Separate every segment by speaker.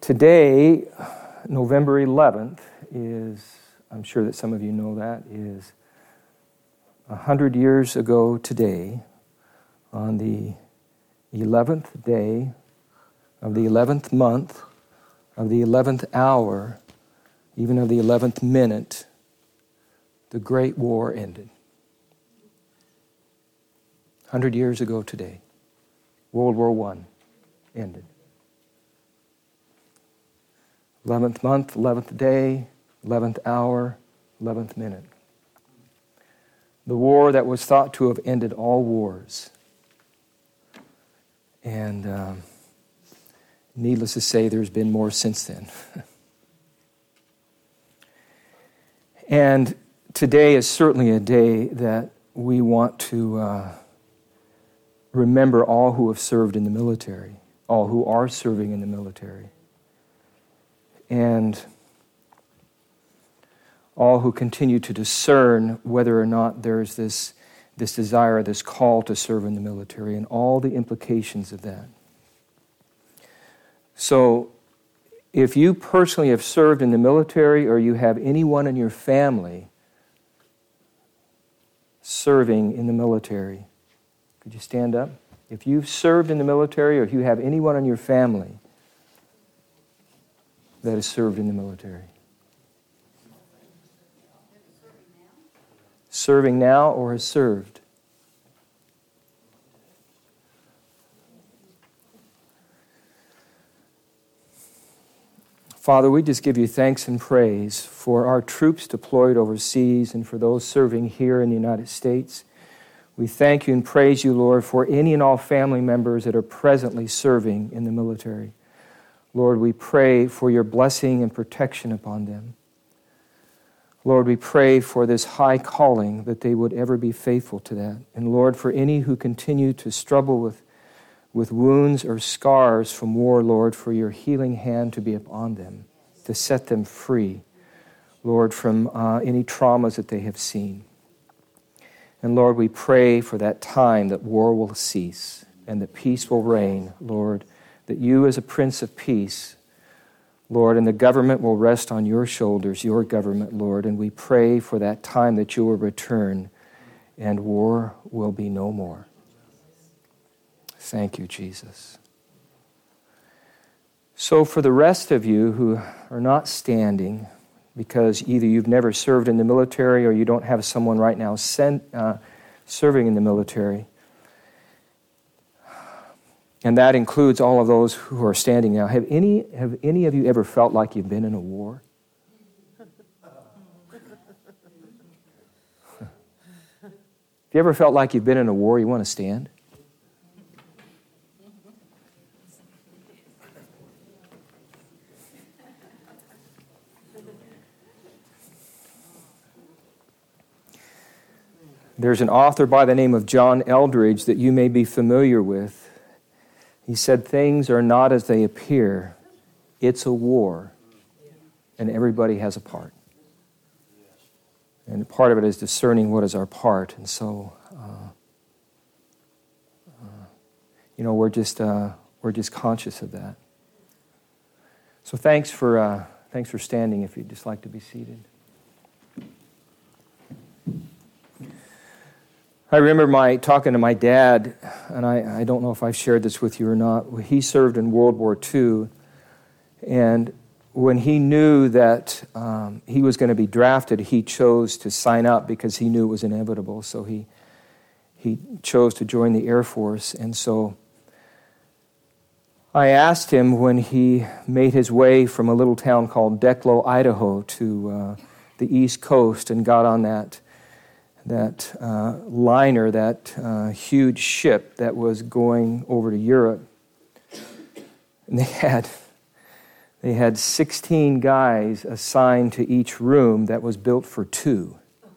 Speaker 1: Today, November 11th, is, I'm sure that some of you know that, is 100 years ago today, on the 11th day of the 11th month, of the 11th hour, even of the 11th minute, the Great War ended. 100 years ago today, World War I ended. 11th month, 11th day, 11th hour, 11th minute. The war that was thought to have ended all wars. And needless to say, there's been more since then. And today is certainly a day that we want to remember all who have served in the military, all who are serving in the military, and all who continue to discern whether or not there's this desire, this call to serve in the military, and all the implications of that. So, if you personally have served in the military, or you have anyone in your family serving in the military, could you stand up? If you've served in the military, or if you have anyone in your family that has served in the military. Serving now or has served? Father, we just give you thanks and praise for our troops deployed overseas and for those serving here in the United States. We thank you and praise you, Lord, for any and all family members that are presently serving in the military. Lord, we pray for your blessing and protection upon them. Lord, we pray for this high calling, that they would ever be faithful to that. And Lord, for any who continue to struggle with wounds or scars from war, Lord, for your healing hand to be upon them, to set them free, Lord, from any traumas that they have seen. And Lord, we pray for that time that war will cease and that peace will reign, Lord, that you as a Prince of Peace, Lord, and the government will rest on your shoulders, your government, Lord, and we pray for that time that you will return and war will be no more. Thank you, Jesus. So for the rest of you who are not standing, because either you've never served in the military or you don't have someone right now serving in the military, and that includes all of those who are standing now. Have any of you ever felt like you've been in a war? Have you ever felt like you've been in a war, you want to stand? There's an author by the name of John Eldridge that you may be familiar with. He said, things are not as they appear. It's a war. And everybody has a part. And part of it is discerning what is our part. And so, we're just conscious of that. So thanks for standing if you'd just like to be seated. I remember talking to my dad, and I don't know if I've shared this with you or not. He served in World War II, and when he knew that he was going to be drafted, he chose to sign up because he knew it was inevitable. So he chose to join the Air Force, and so I asked him when he made his way from a little town called Declo, Idaho, to the East Coast and got on that liner, that huge ship that was going over to Europe. And they had 16 guys assigned to each room that was built for two.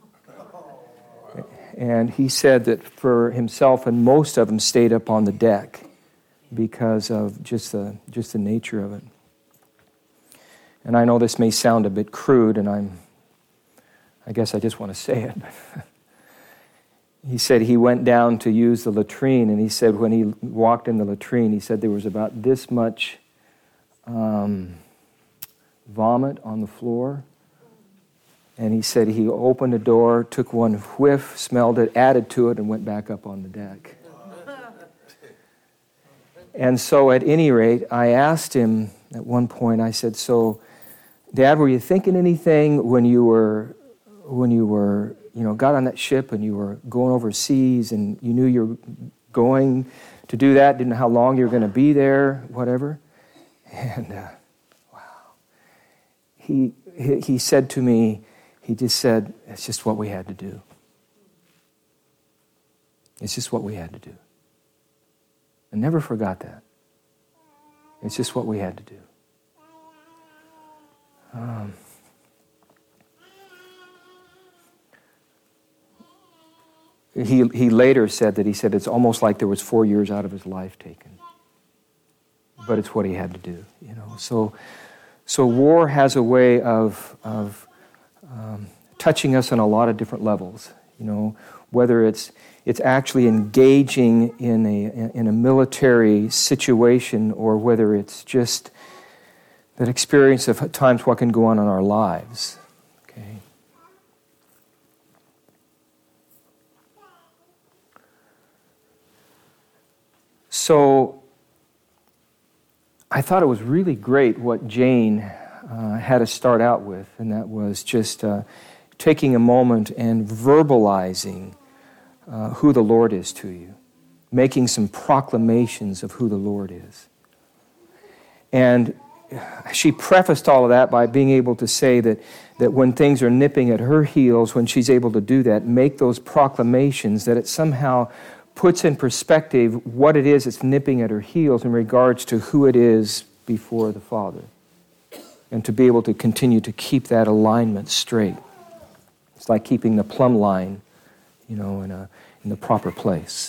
Speaker 1: And he said that for himself and most of them stayed up on the deck because of just the nature of it. And I know this may sound a bit crude, and I guess I just want to say it. He said he went down to use the latrine, and he said when he walked in the latrine, he said there was about this much vomit on the floor. And he said he opened the door, took one whiff, smelled it, added to it, and went back up on the deck. And so at any rate, I asked him at one point, I said, so, Dad, were you thinking anything when you were, got on that ship and you were going overseas and you knew you were going to do that, didn't know how long you were going to be there, whatever? And, wow. He said to me, he just said, it's just what we had to do. It's just what we had to do. I never forgot that. It's just what we had to do. He later said it's almost like there was 4 years out of his life taken. But it's what he had to do, So war has a way of touching us on a lot of different levels. Whether it's actually engaging in a military situation, or whether it's just that experience of at times what can go on in our lives. Okay. So I thought it was really great what Jane had to start out with, and that was just taking a moment and verbalizing who the Lord is to you, making some proclamations of who the Lord is. And she prefaced all of that by being able to say that when things are nipping at her heels, when she's able to do that, make those proclamations, that it somehow puts in perspective what it is that's nipping at her heels in regards to who it is before the Father. And to be able to continue to keep that alignment straight. It's like keeping the plumb line, in the proper place.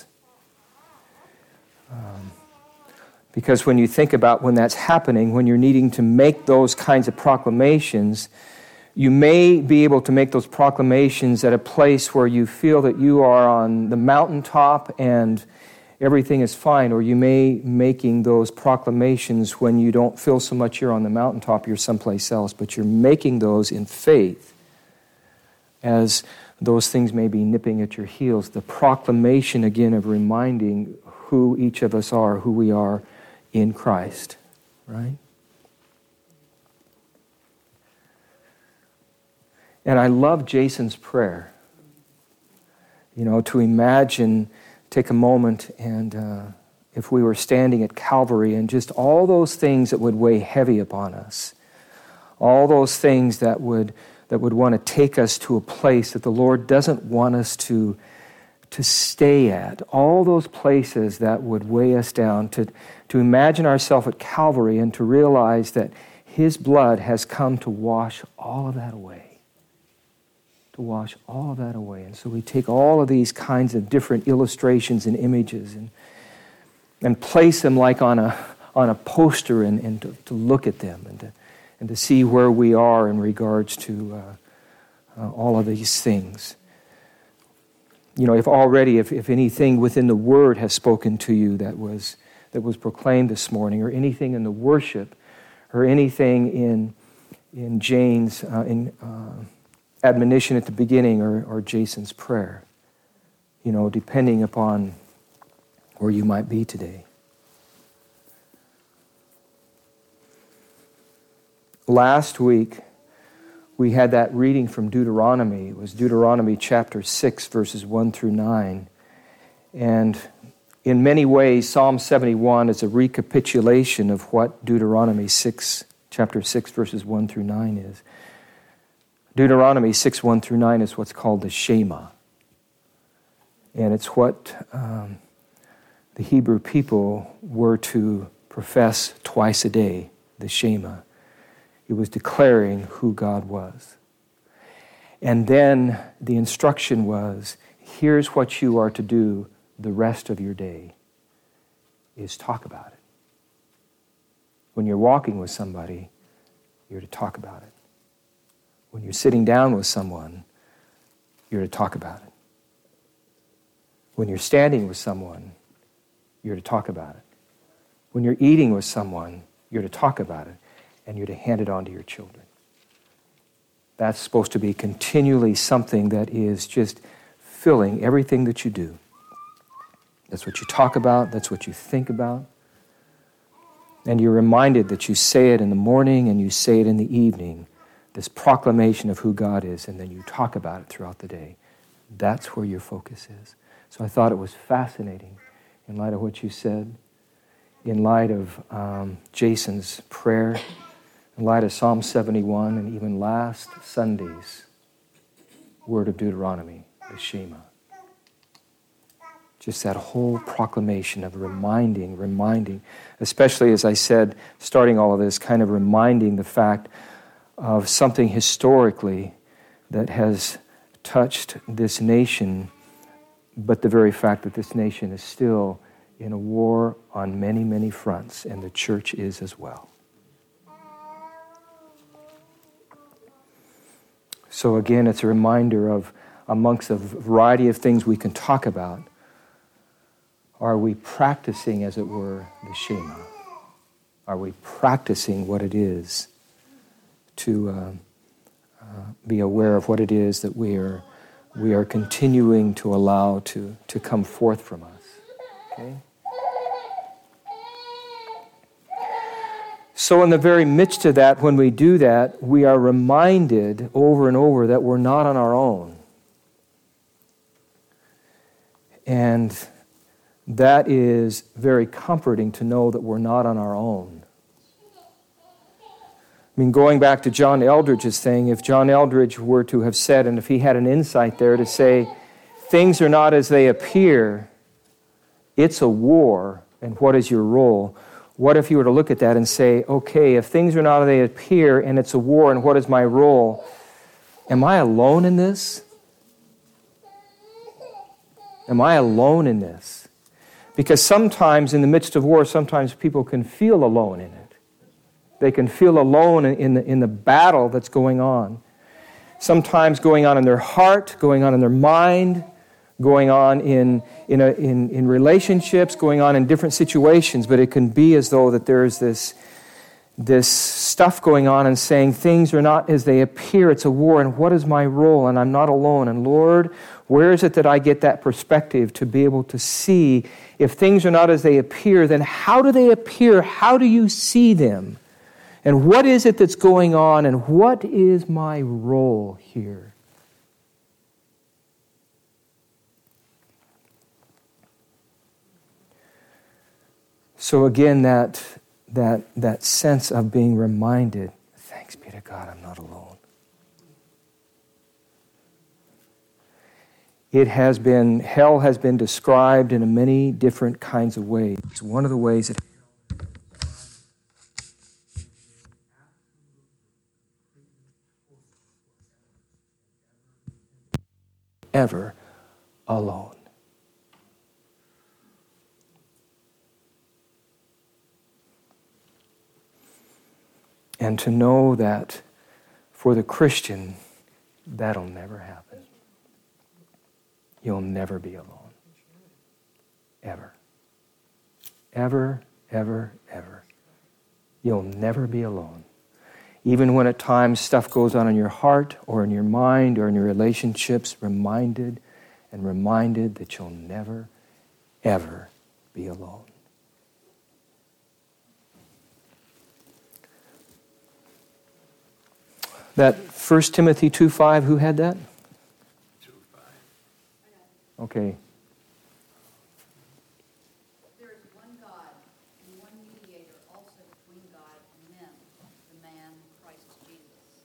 Speaker 1: Because when you think about when that's happening, when you're needing to make those kinds of proclamations, you may be able to make those proclamations at a place where you feel that you are on the mountaintop and everything is fine, or you may making those proclamations when you don't feel so much you're on the mountaintop, you're someplace else, but you're making those in faith as those things may be nipping at your heels. The proclamation, again, of reminding who each of us are, who we are in Christ, right? And I love Jason's prayer. To imagine, take a moment, and if we were standing at Calvary and just all those things that would weigh heavy upon us, all those things that would want to take us to a place that the Lord doesn't want us to stay at, all those places that would weigh us down, to imagine ourselves at Calvary and to realize that His blood has come to wash all of that away. To wash all of that away. And so we take all of these kinds of different illustrations and images and place them like on a poster and to look at them and to see where we are in regards to all of these things. If anything within the Word has spoken to you that was proclaimed this morning, or anything in the worship, or anything in Jane's admonition at the beginning, or Jason's prayer, depending upon where you might be today. Last week, we had that reading from Deuteronomy. It was Deuteronomy chapter 6, verses 1 through 9. And in many ways, Psalm 71 is a recapitulation of what Deuteronomy 6, chapter 6, verses 1 through 9 is. Deuteronomy 6, 1 through 9 is what's called the Shema. And it's what the Hebrew people were to profess twice a day, the Shema. It was declaring who God was. And then the instruction was, here's what you are to do the rest of your day, is talk about it. When you're walking with somebody, you're to talk about it. When you're sitting down with someone, you're to talk about it. When you're standing with someone, you're to talk about it. When you're eating with someone, You're to talk about it, and you're to hand it on to your children. That's supposed to be continually something that is just filling everything that you do. That's what you talk about. That's what you think about. And you're reminded that you say it in the morning and you say it in the evening, this proclamation of who God is, and then you talk about it throughout the day. That's where your focus is. So I thought it was fascinating in light of what you said, in light of Jason's prayer, in light of Psalm 71, and even last Sunday's word of Deuteronomy, the Shema. Just that whole proclamation of reminding, especially as I said, starting all of this, kind of reminding the fact of something historically that has touched this nation, but the very fact that this nation is still in a war on many, many fronts, and the church is as well. So again, it's a reminder of, amongst a variety of things we can talk about, are we practicing, as it were, the Shema? Are we practicing what it is to be aware of what it is that we are continuing to allow to come forth from us? Okay? So in the very midst of that, when we do that, we are reminded over and over that we're not on our own. And that is very comforting to know that we're not on our own. I mean, going back to John Eldridge's thing, if John Eldridge were to have said, and if he had an insight there to say, things are not as they appear, it's a war, and what is your role? What if you were to look at that and say, okay, if things are not as they appear, and it's a war, and what is my role? Am I alone in this? Am I alone in this? Because sometimes in the midst of war, sometimes people can feel alone in it. They can feel alone in the battle that's going on. Sometimes going on in their heart, going on in their mind, going on in relationships, going on in different situations. But it can be as though that there's this stuff going on and saying things are not as they appear. It's a war, and what is my role? And I'm not alone. And Lord, where is it that I get that perspective to be able to see if things are not as they appear, then how do they appear? How do you see them? And what is it that's going on? And what is my role here? So again, that sense of being reminded, thanks be to God, I'm not alone. Hell has been described in many different kinds of ways. One of the ways that ever alone. And to know that for the Christian, that'll never happen. You'll never be alone. Ever. Ever, ever, ever. You'll never be alone. Even when at times stuff goes on in your heart or in your mind or in your relationships, reminded that you'll never, ever be alone. That 1 Timothy 2:5, who had that? 2:5. Okay.
Speaker 2: There is one God and one mediator also between God and men, the man Christ Jesus.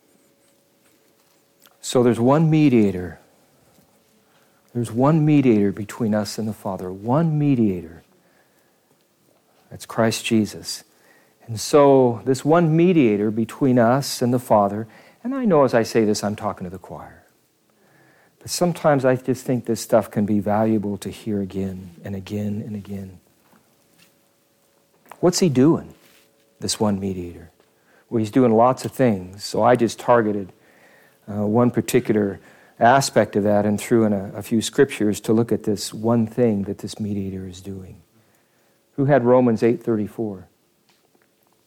Speaker 1: So there's one mediator. There's one mediator between us and the Father. One mediator. That's Christ Jesus. And so this one mediator between us and the Father, and I know as I say this, I'm talking to the choir. But sometimes I just think this stuff can be valuable to hear again and again and again. What's he doing, this one mediator? Well, he's doing lots of things. So I just targeted one particular aspect of that and threw in a few scriptures to look at this one thing that this mediator is doing. Who had Romans 8:34?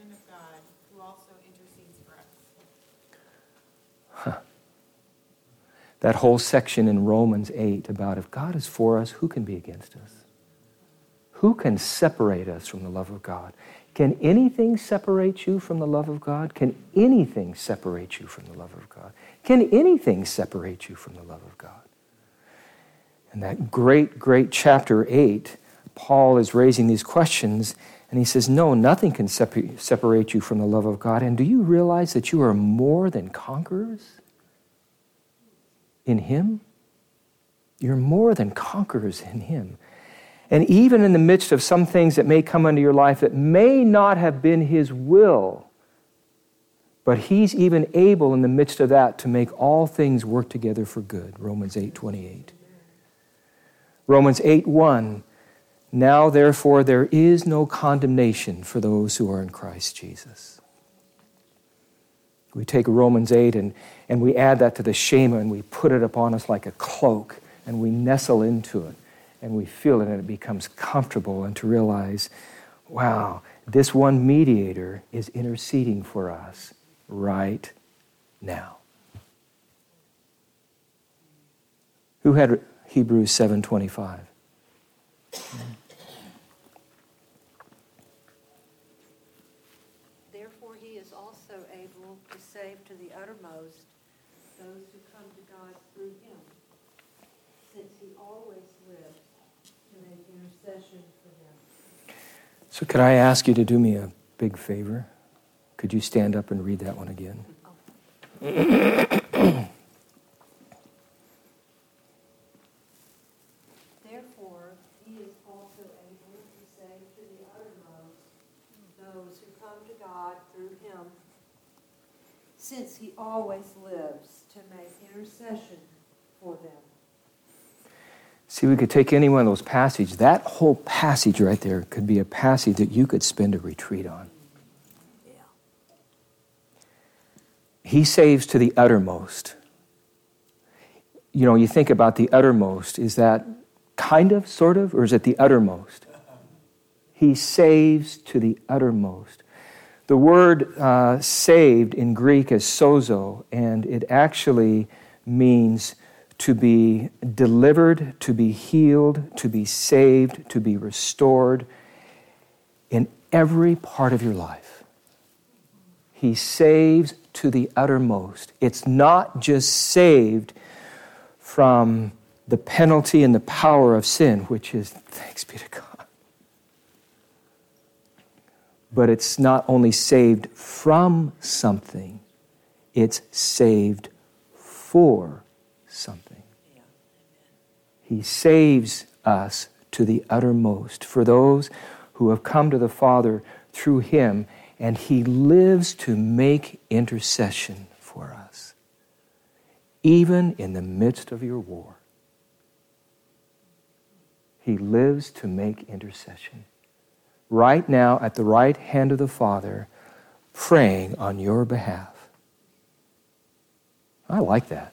Speaker 3: and of God, who also intercedes for us.
Speaker 1: That whole section in Romans 8 about if God is for us, who can be against us? Who can separate us from the love of God? Can anything separate you from the love of God? Can anything separate you from the love of God? Can anything separate you from the love of God? In that great chapter 8, Paul is raising these questions, and he says, no, nothing can separate you from the love of God. And do you realize that you are more than conquerors in Him? You're more than conquerors in Him. And even in the midst of some things that may come into your life that may not have been His will, but He's even able in the midst of that to make all things work together for good. Romans 8:28. Romans 8:1. Now therefore there is no condemnation for those who are in Christ Jesus. We take Romans 8 and we add that to the Shema and we put it upon us like a cloak and we nestle into it. And we feel it and it becomes comfortable, and to realize, wow, this one mediator is interceding for us right now. Who had Hebrews 7:25?
Speaker 4: Therefore he is also able to save to the uttermost those who come to God through him, since he always lives to make intercession for them.
Speaker 1: So could I ask you to do me a big favor? Could you stand up and read that one again?
Speaker 4: Therefore he is also able to save to the uttermost those who come to God through him, since he always lives to make intercession for them.
Speaker 1: See, we could take any one of those passages. That whole passage right there could be a passage that you could spend a retreat on.
Speaker 4: Yeah.
Speaker 1: He saves to the uttermost. You know, you think about the uttermost. Is that kind of, sort of, or is it the uttermost? He saves to the uttermost. The word saved in Greek is sozo, and it actually means to be delivered, to be healed, to be saved, to be restored in every part of your life. He saves to the uttermost. It's not just saved from the penalty and the power of sin, which is, thanks be to God. But it's not only saved from something, it's saved for something. He saves us to the uttermost for those who have come to the Father through Him, and He lives to make intercession for us, even in the midst of your war. He lives to make intercession. Right now, at the right hand of the Father, praying on your behalf. I like that.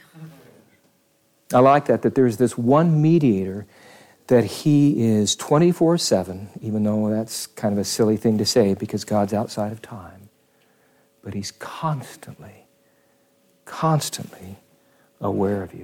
Speaker 1: I like that there's this one mediator that He is 24/7, even though that's kind of a silly thing to say because God's outside of time. But He's constantly aware of you.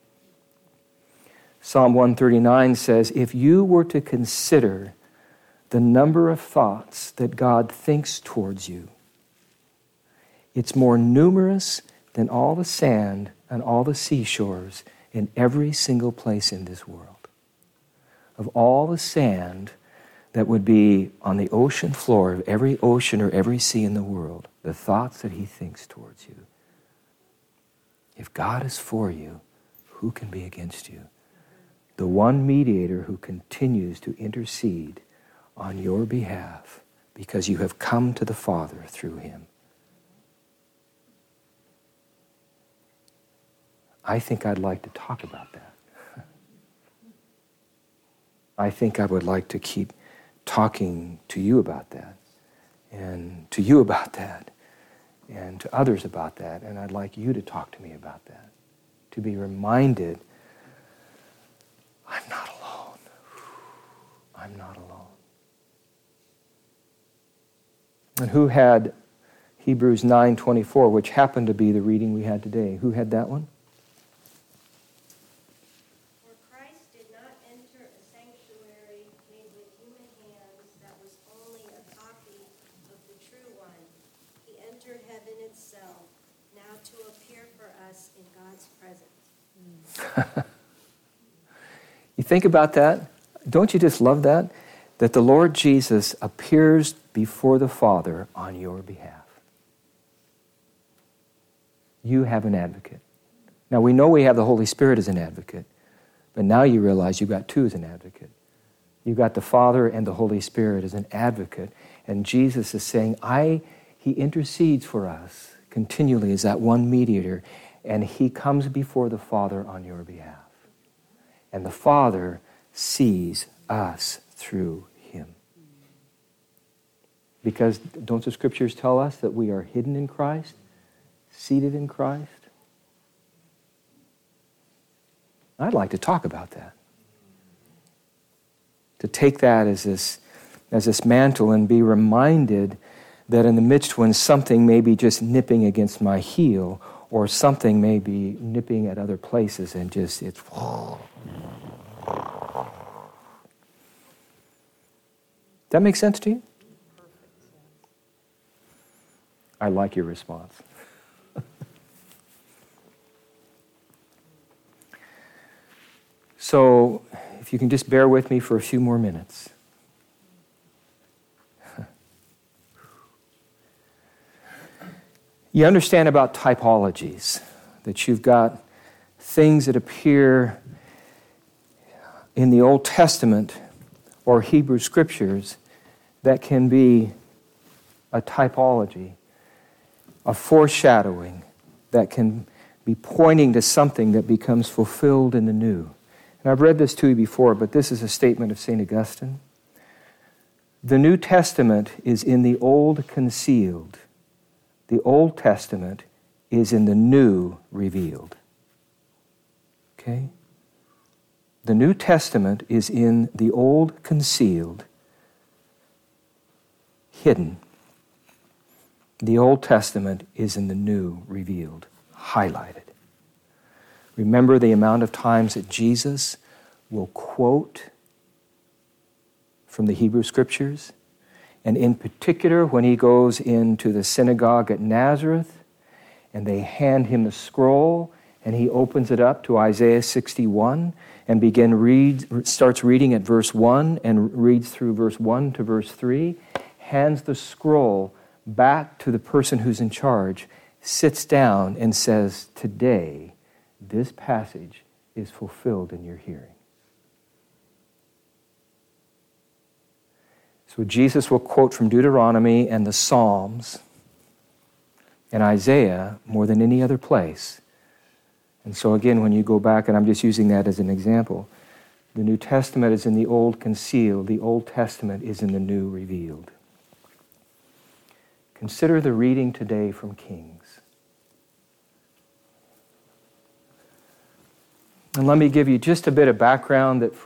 Speaker 1: Psalm 139 says, if you were to consider the number of thoughts that God thinks towards you, it's more numerous than all the sand and all the seashores in every single place in this world. Of all the sand that would be on the ocean floor of every ocean or every sea in the world, the thoughts that He thinks towards you. If God is for you, who can be against you? The one mediator who continues to intercede on your behalf because you have come to the Father through Him. I think I'd like to talk about that. I think I would like to keep talking to you about that, and to you about that, and to others about that, and I'd like you to talk to me about that, to be reminded, I'm not alone. I'm not alone. And who had Hebrews 9:24, which happened to be the reading we had today? Who had that one?
Speaker 5: For Christ did not enter a sanctuary made with human hands that was only a copy of the true one. He entered heaven itself, now to appear for us in God's presence.
Speaker 1: You think about that? Don't you just love that? That the Lord Jesus appears before the Father on your behalf. You have an advocate. Now we know we have the Holy Spirit as an advocate, but now you realize you've got two as an advocate. You've got the Father and the Holy Spirit as an advocate, and Jesus is saying, He intercedes for us continually as that one mediator, and He comes before the Father on your behalf. And the Father sees us through Him. Because don't the Scriptures tell us that we are hidden in Christ, seated in Christ? I'd like to talk about that. To take that as this mantle and be reminded that in the midst when something may be just nipping against my heel, or something may be nipping at other places and just, it's... That make sense to you? I like your response. So, if you can just bear with me for a few more minutes. You understand about typologies, that you've got things that appear in the Old Testament or Hebrew Scriptures that can be a typology, a foreshadowing that can be pointing to something that becomes fulfilled in the new. And I've read this to you before, but this is a statement of St. Augustine. The New Testament is in the Old concealed. The Old Testament is in the New revealed. Okay? The New Testament is in the Old concealed, hidden. The Old Testament is in the New revealed, highlighted. Remember the amount of times that Jesus will quote from the Hebrew Scriptures? And in particular, when he goes into the synagogue at Nazareth, and they hand him the scroll, and he opens it up to Isaiah 61, and starts reading at verse 1, and reads through verse 1 to verse 3, hands the scroll back to the person who's in charge, sits down and says, today, this passage is fulfilled in your hearing. So Jesus will quote from Deuteronomy and the Psalms and Isaiah more than any other place. And so again, when you go back, and I'm just using that as an example, the New Testament is in the Old concealed, the Old Testament is in the New revealed. Consider the reading today from Kings. And let me give you just a bit of background that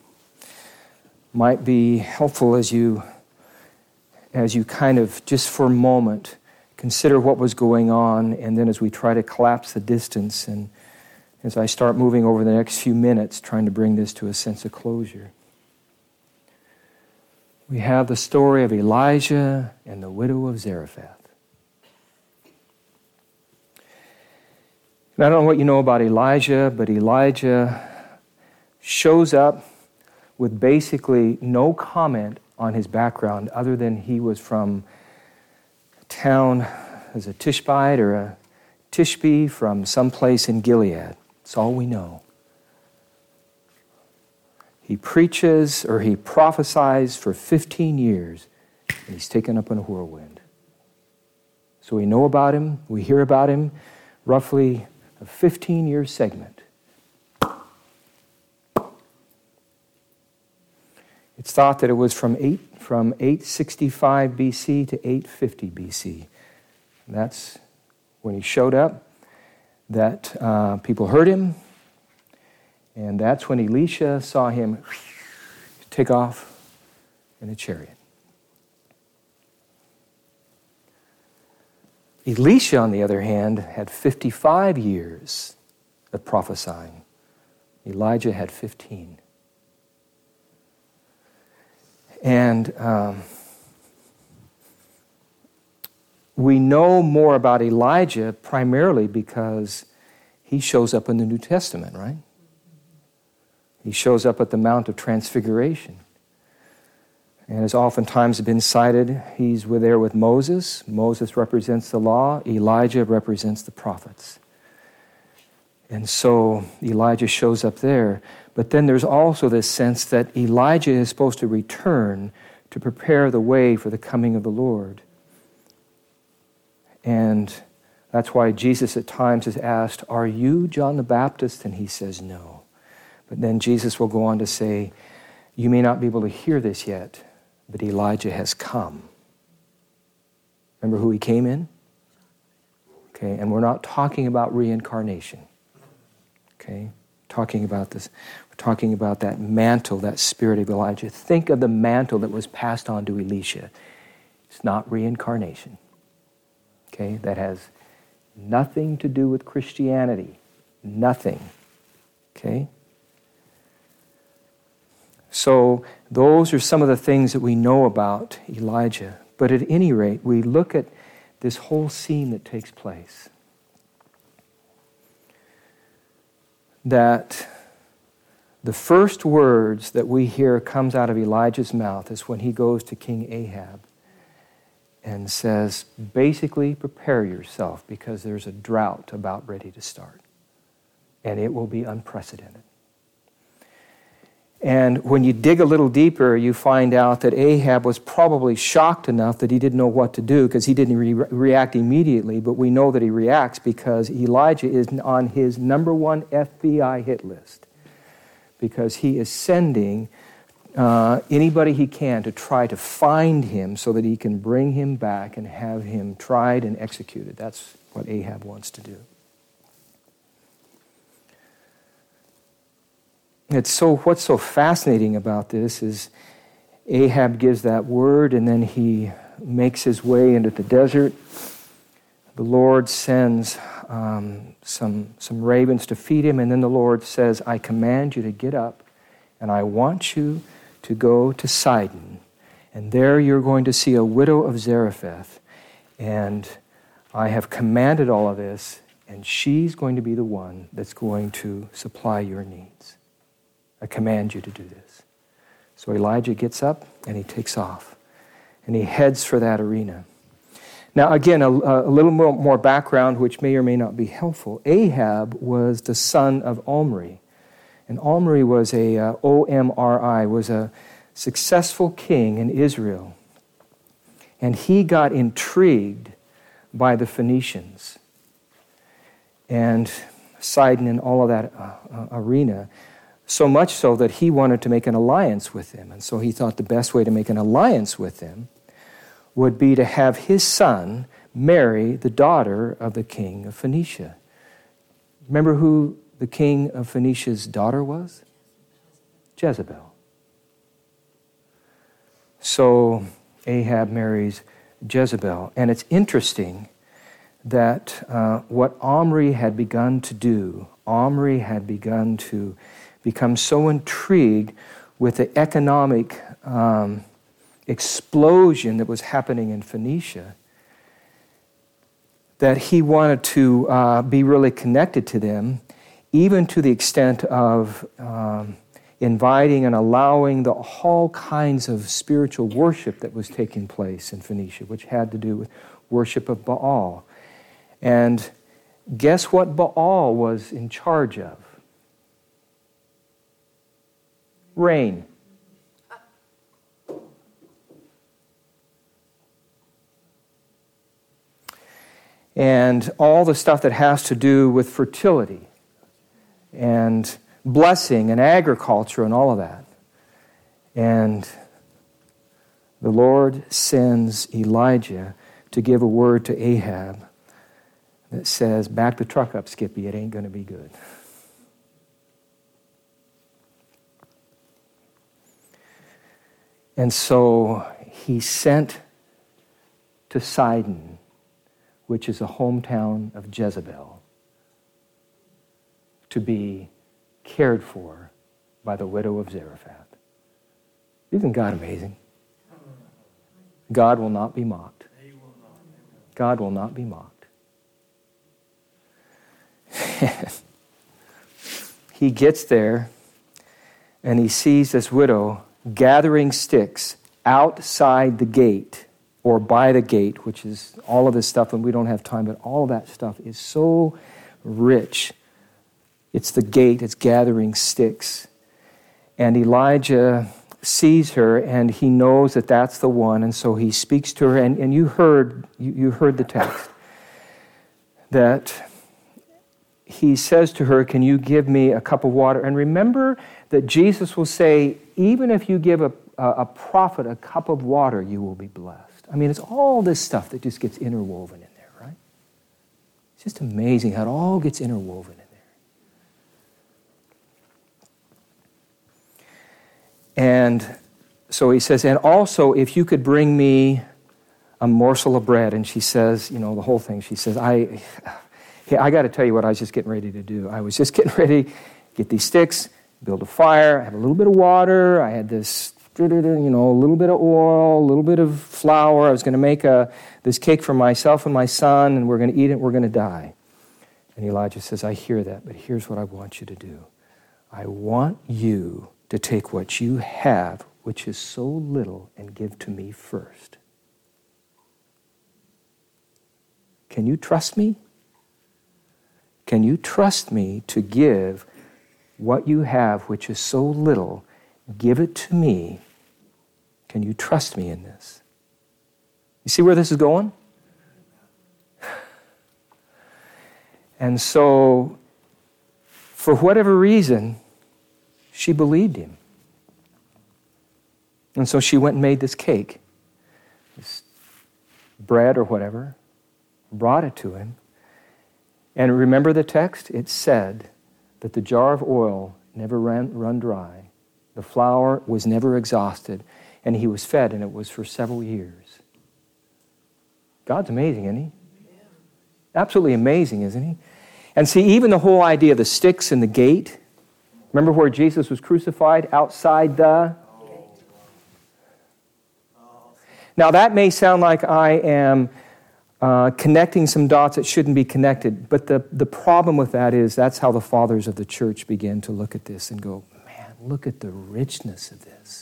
Speaker 1: might be helpful as you kind of, just for a moment, consider what was going on, and then as we try to collapse the distance, and as I start moving over the next few minutes, trying to bring this to a sense of closure. We have the story of Elijah and the widow of Zarephath. And I don't know what you know about Elijah, but Elijah shows up with basically no comment on his background other than he was from a town as a Tishbite or a Tishbe from someplace in Gilead. That's all we know. He preaches or he prophesies for 15 years and he's taken up in a whirlwind. So we know about him, we hear about him, roughly a 15-year segment. It's thought that it was from 865 BC to 850 BC. And that's when he showed up, that people heard him, and that's when Elisha saw him take off in a chariot. Elisha, on the other hand, had 55 years of prophesying. Elijah had 15. And we know more about Elijah primarily because he shows up in the New Testament, right? He shows up at the Mount of Transfiguration. And has oftentimes been cited, he's there with Moses. Moses represents the law. Elijah represents the prophets. And so Elijah shows up there. But then there's also this sense that Elijah is supposed to return to prepare the way for the coming of the Lord. And that's why Jesus at times is asked, "Are you John the Baptist?" And he says, "No." But then Jesus will go on to say, "You may not be able to hear this yet, but Elijah has come." Remember who he came in? Okay, and we're not talking about reincarnation. Okay, talking about this. We're talking about that mantle, that spirit of Elijah. Think of the mantle that was passed on to Elisha. It's not reincarnation. Okay, that has nothing to do with Christianity. Nothing. Okay? So those are some of the things that we know about Elijah. But at any rate, we look at this whole scene that takes place. That the first words that we hear comes out of Elijah's mouth is when he goes to King Ahab and says, basically, prepare yourself because there's a drought about ready to start. And it will be unprecedented. And when you dig a little deeper, you find out that Ahab was probably shocked enough that he didn't know what to do because he didn't react immediately. But we know that he reacts because Elijah is on his number one FBI hit list. Because he is sending anybody he can to try to find him so that he can bring him back and have him tried and executed. That's what Ahab wants to do. What's so fascinating about this is Ahab gives that word and then he makes his way into the desert. The Lord sends some ravens to feed him, and then the Lord says, "I command you to get up and I want you to go to Sidon, and there you're going to see a widow of Zarephath, and I have commanded all of this, and she's going to be the one that's going to supply your needs. I command you to do this." So Elijah gets up and he takes off, and he heads for that arena. Now again, a little more background which may or may not be helpful. Ahab was the son of Omri. And Omri was O-M-R-I, was a successful king in Israel. And he got intrigued by the Phoenicians and Sidon and all of that arena, so much so that he wanted to make an alliance with them. And so he thought the best way to make an alliance with them would be to have his son marry the daughter of the king of Phoenicia. Remember who the king of Phoenicia's daughter was? Jezebel. So Ahab marries Jezebel. And it's interesting that what Omri had begun to do, Omri had begun to become so intrigued with the economic explosion that was happening in Phoenicia that he wanted to be really connected to them, even to the extent of inviting and allowing all kinds of spiritual worship that was taking place in Phoenicia, which had to do with worship of Baal. And guess what Baal was in charge of? Rain. And all the stuff that has to do with fertility and blessing and agriculture and all of that. And the Lord sends Elijah to give a word to Ahab that says, "Back the truck up, Skippy, it ain't going to be good." And so he sent to Sidon which is a hometown of Jezebel, to be cared for by the widow of Zarephath. Isn't God amazing? God will not be mocked. God will not be mocked. He gets there and he sees this widow gathering sticks outside the gate or by the gate, which is all of this stuff, and we don't have time, but all of that stuff is so rich. It's the gate, it's gathering sticks. And Elijah sees her, and he knows that that's the one, and so he speaks to her, and you heard the text, that he says to her, can you give me a cup of water? And remember that Jesus will say, even if you give a prophet a cup of water, you will be blessed. I mean, it's all this stuff that just gets interwoven in there, right? It's just amazing how it all gets interwoven in there. And so he says, and also if you could bring me a morsel of bread. And she says, the whole thing, she says, I got to tell you what I was just getting ready to do. I was just getting ready to get these sticks, build a fire, I have a little bit of water, I had this, a little bit of oil, a little bit of flour. I was going to make this cake for myself and my son, and we're going to eat it, we're going to die. And Elijah says, I hear that, but here's what I want you to do. I want you to take what you have, which is so little, and give to me first. Can you trust me? Can you trust me to give what you have, which is so little, give it to me? Can you trust me in this? You see where this is going? And so, for whatever reason, she believed him. And so she went and made this cake, this bread or whatever, brought it to him. And remember the text? It said that the jar of oil never run dry. The flour was never exhausted. And he was fed, and it was for several years. God's amazing, isn't he? Absolutely amazing, isn't he? And see, even the whole idea of the sticks and the gate, remember where Jesus was crucified? Outside the gate. Now that may sound like I am connecting some dots that shouldn't be connected, but the problem with that is that's how the fathers of the church began to look at this and go, man, look at the richness of this.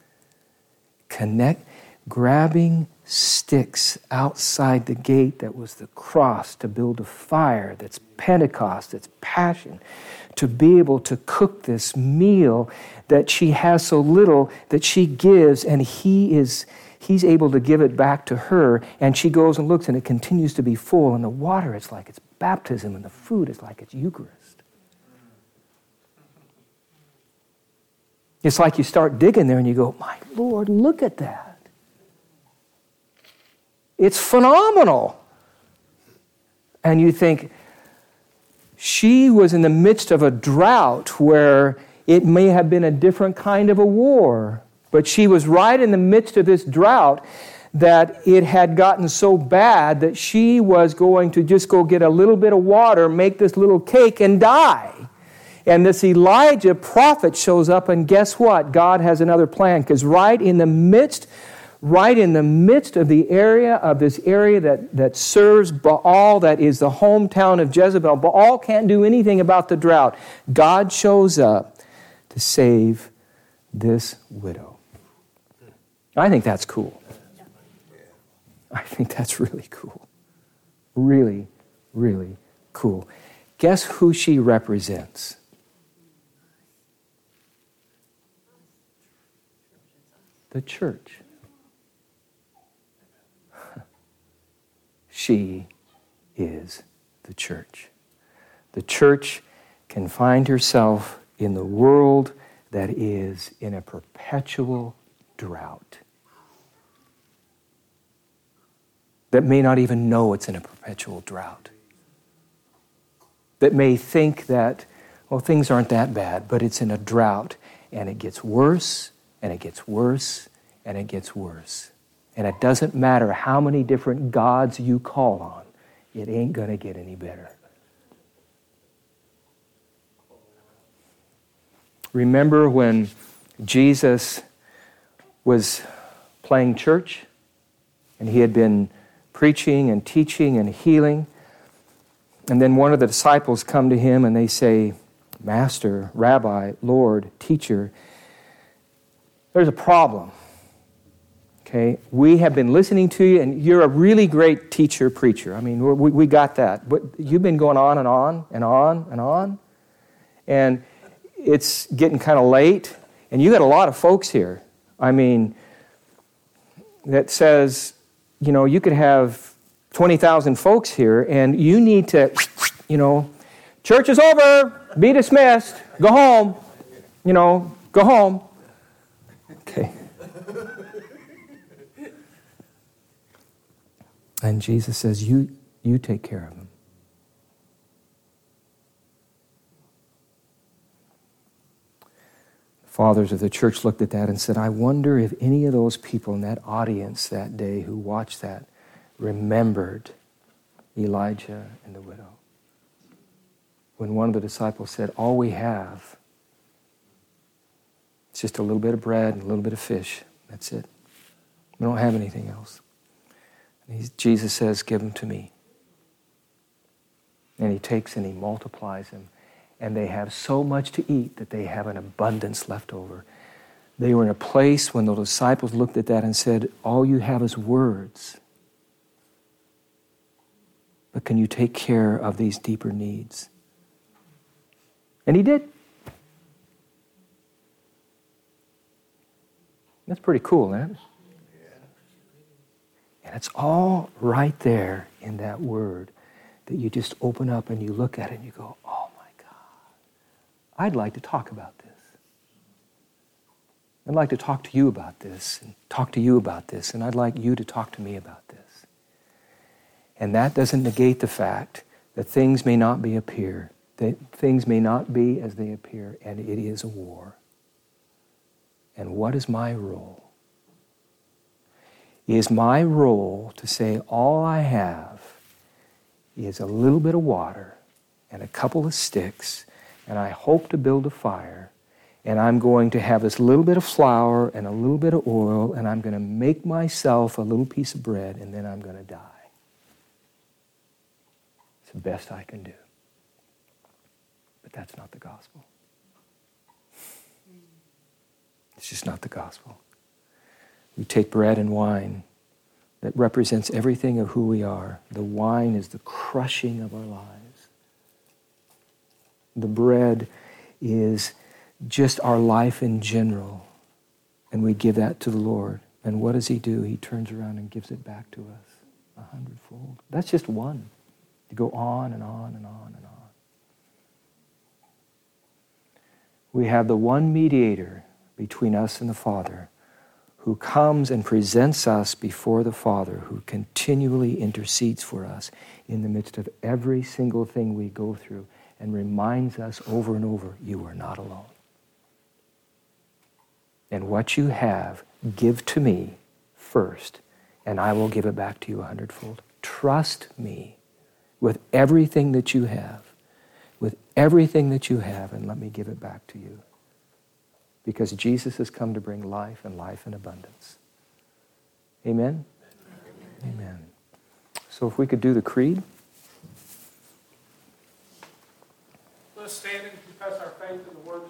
Speaker 1: Grabbing sticks outside the gate that was the cross to build a fire that's Pentecost, that's passion, to be able to cook this meal that she has so little that she gives, and he's able to give it back to her, and she goes and looks and it continues to be full, and the water is like it's baptism, and the food is like it's Eucharist. It's like you start digging there and you go, my Lord, look at that. It's phenomenal. And you think, she was in the midst of a drought where it may have been a different kind of a war, but she was right in the midst of this drought that it had gotten so bad that she was going to just go get a little bit of water, make this little cake, and die. And this Elijah prophet shows up, and guess what? God has another plan, because right in the midst of the area of this area that serves Baal, that is the hometown of Jezebel, Baal can't do anything about the drought. God shows up to save this widow. I think that's cool. I think that's really cool. Really, really cool. Guess who she represents? The church. She is the church. The church can find herself in the world that is in a perpetual drought. That may not even know it's in a perpetual drought. That may think that, well, things aren't that bad, but it's in a drought, and it gets worse, and it gets worse, and it gets worse. And it doesn't matter how many different gods you call on. it ain't going to get any better. Remember when Jesus was playing church and he had been preaching and teaching and healing, and then one of the disciples come to him and they say, Master, Rabbi, Lord, Teacher, there's a problem. Okay, we have been listening to you, and you're a really great teacher, preacher. I mean, we got that. But you've been going on and on and on and on, and it's getting kind of late, and you got a lot of folks here. I mean, that says, you know, you could have 20,000 folks here, and you need to, you know, church is over, be dismissed, go home, you know, go home. Okay. And Jesus says, you take care of them. The fathers of the church looked at that and said, I wonder if any of those people in that audience that day who watched that remembered Elijah and the widow. When one of the disciples said, all we have is just a little bit of bread and a little bit of fish. That's it. We don't have anything else. Jesus says, give them to me. And he takes and he multiplies them. And they have so much to eat that they have an abundance left over. They were in a place when the disciples looked at that and said, all you have is words. But can you take care of these deeper needs? And he did. That's pretty cool, isn't it? And it's all right there in that word that you just open up and you look at it and you go, oh my God, I'd like to talk about this. I'd like to talk to you about this and talk to you about this, and I'd like you to talk to me about this. And that doesn't negate the fact that things may not be that things may not be as they appear, and it is a war. And what is my role? Is my role to say all I have is a little bit of water and a couple of sticks, and I hope to build a fire, and I'm going to have this little bit of flour and a little bit of oil, and I'm going to make myself a little piece of bread, and then I'm going to die. It's the best I can do. But that's not the gospel. It's just not the gospel. We take bread and wine that represents everything of who we are. The wine is the crushing of our lives. The bread is just our life in general. And we give that to the Lord. And what does he do? He turns around and gives it back to us 100-fold. That's just one. You go on and on and on and on. We have the one mediator between us and the Father, who comes and presents us before the Father, who continually intercedes for us in the midst of every single thing we go through and reminds us over and over, you are not alone. And what you have, give to me first, and I will give it back to you 100-fold. Trust me with everything that you have, and let me give it back to you. Because Jesus has come to bring life and life in abundance. Amen? Amen. So if we could do the creed.
Speaker 6: Let's stand and confess our faith in the words